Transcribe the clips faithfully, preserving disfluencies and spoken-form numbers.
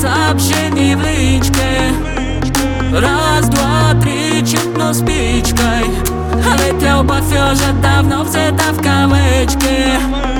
сообщений в личке. Раз, два, три, чиркну спичкой. А ведь любовь уже давно взята в кавычки.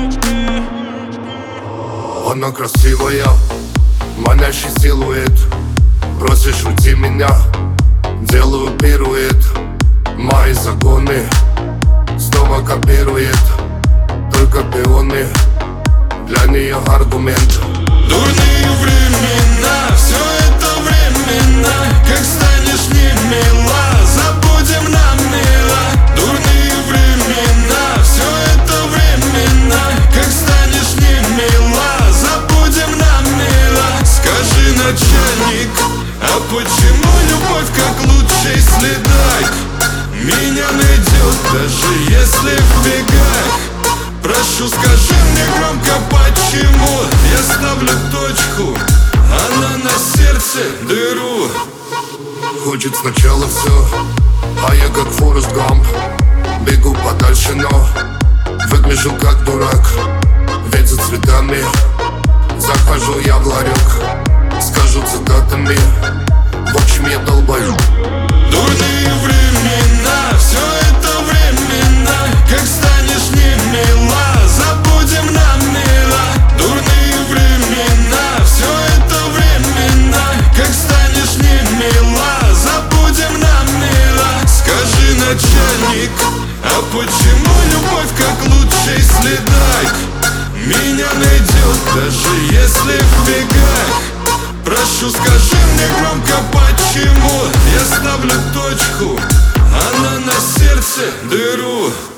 Она красивая, манящий силуэт. Просишь уйти меня, делаю пируэт. Мои законы снова копирует, только пионы, для нее аргумент. Дурные времена, все это временно. Как станешь не мила, забудем нам мило. Дурные времена, все это временно. Как станешь не мила, забудем нам мило. Скажи, начальник, а почему любовь как лучший следак меня найдет, даже если в бегах? Прошу, скажи мне громко, почему я ставлю точку, она на сердце дыру. Хочет сначала все, а я как Форест Гамп. Бегу подальше, но выгляжу как дурак. Ведь за цветами захожу я в ларек. Скажу цитатами, в общем я долбаю. Дурные времена, все это временно. Как станешь не мила, забудем нам мило. Дурные времена, все это временно. Как станешь не мила, забудем нам мило. Скажи, начальник, а почему любовь как лучший следак меня найдет, даже если в бегах? Прошу, скажи мне громко, почему я ставлю точку, она на сердце дыру.